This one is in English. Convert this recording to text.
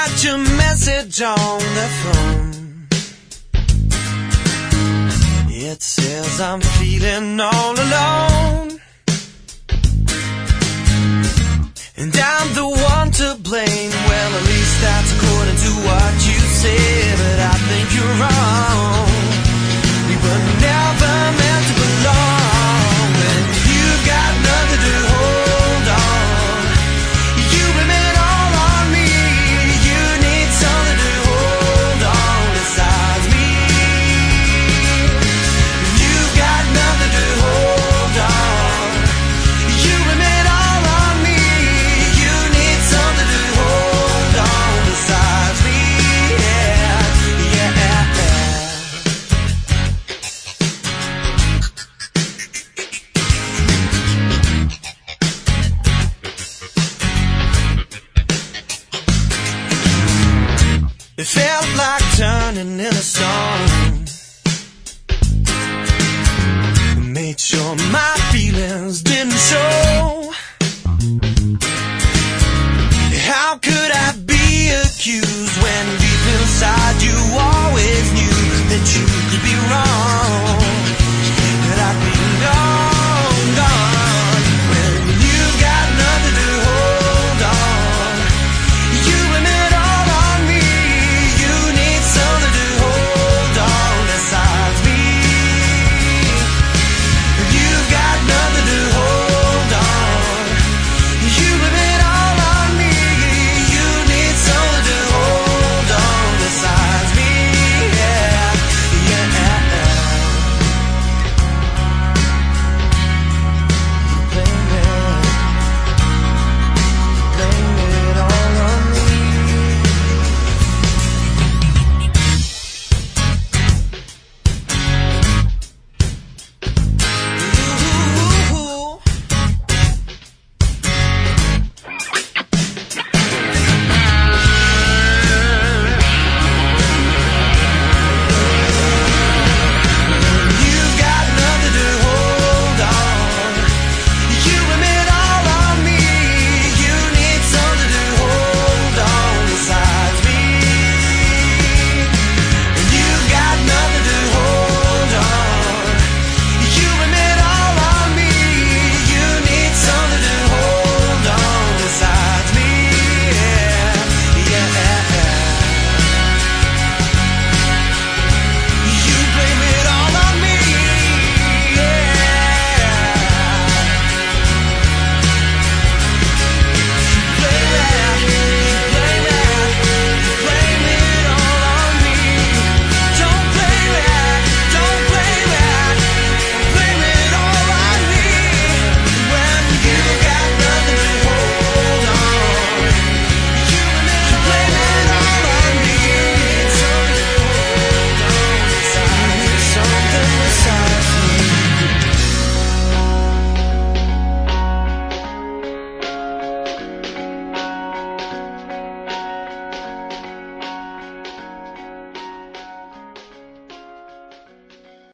left your message on the phone. It says I'm feeling all alone, and I'm the one to blame. Well, at least that's according to what you say, but I think you're wrong. We were never meant to belong, and you got nothing to hold on. You blame it all on me. You need something to hold on besides me. You got nothing to hold on. You blame it all on me. You need something to hold on besides me. Yeah, yeah. It felt like turning in a song. Made sure my feelings didn't show.